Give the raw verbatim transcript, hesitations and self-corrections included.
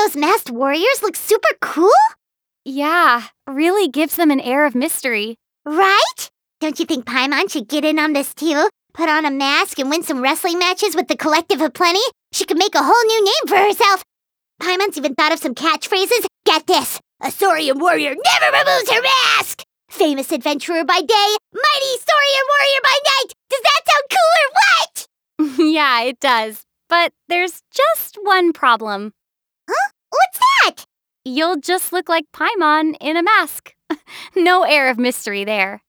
those masked warriors look super cool? Yeah, really gives them an air of mystery. Right? Don't you think Paimon should get in on this too? Put on a mask and win some wrestling matches with the Collective of Plenty? She could make a whole new name for herself. Paimon's even thought of some catchphrases. Get this! A Saurian warrior never removes her mask! Famous adventurer by day, mighty Saurian warrior by night! Does that sound cool or what? Yeah, it does. But there's just one problem. Huh? What's that? You'll just look like Paimon in a mask. No air of mystery there.